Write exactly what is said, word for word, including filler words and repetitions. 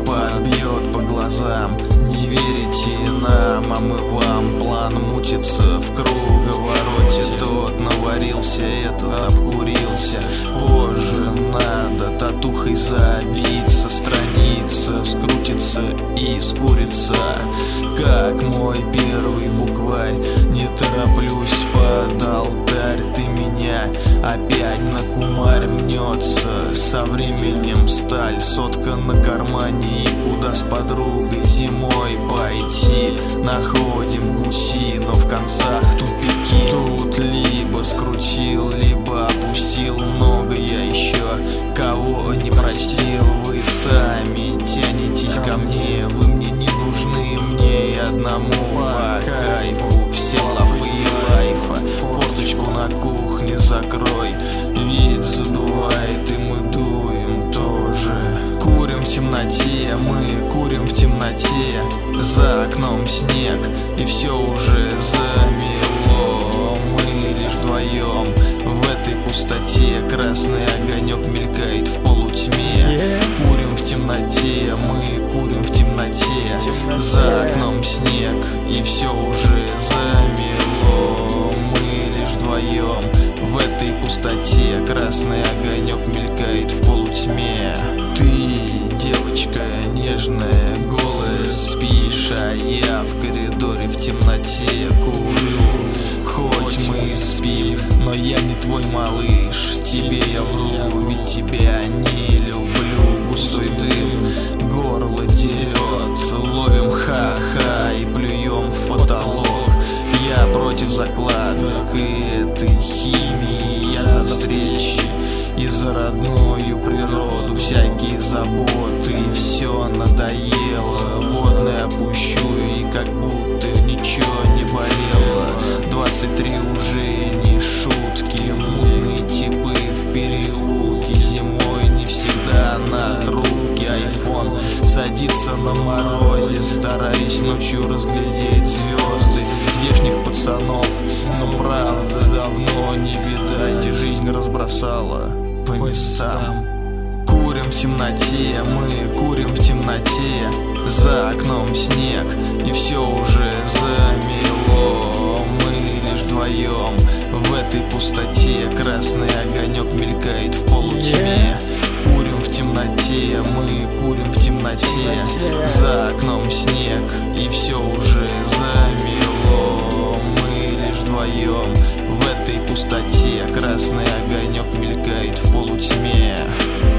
Водопад бьет по глазам, не верите нам, а мы вам. План мутится в круговороте, тот наварился, этот обкурился. Позже надо татухой забиться, страница скрутится и скурится. Как мой первый букварь, не тороплюсь под алтарь. Ты меня опять на кумарь мнется, со временем сталь, сотка на кармане. И куда с подругой зимой пойти? Находим гуси, но в концах тупики. Тут либо скрутил, либо опустил. Много я еще кого не простил. Вы сами тянетесь ко мне, вы мне не нужны, мне и одному по кайфу. Все лафы и лайфа, форточку на кухне закрой, ведь задувает и мы дуем тоже. Курим в темноте, мы курим в темноте, за окном снег и все уже замело. Мы лишь вдвоем в этой пустоте, красный огонек мелькает в полутьме. Курим в темноте, мы курим в темноте, за окном снег и все уже замело. Мы лишь вдвоем в этой пустоте, красный огонек мелькает в полутьме. Ты, девочка нежная, голая, спишь, а я в коридоре в темноте курю. Хоть мы и спим, но я не твой малыш, тебе я вру, ведь тебя не люблю. Густой дым горло дерет, ловим ха-ха и плюем в потолок. Я против закладок и этой химии, я за встречи и за родную природу. Всякие заботы, и все надоело. Водное опущу, и как будто ничего не болело. Двадцать три уже не шутки, мутные типы в переулке. Зимой не всегда на трубке айфон садится на морозе. Стараюсь ночью разглядеть звезды здешних пацанов, но правда давно не видать, жизнь разбросала по местам. Курим в темноте, мы курим в темноте, за окном снег и все уже замело. Мы лишь вдвоем в этой пустоте, красный огонек мелькает в полутьме. Курим в темноте, мы курим в темноте, за окном снег и все уже замело. Мы лишь вдвоем в этой пустоте, красный огонек мелькает в полутьме.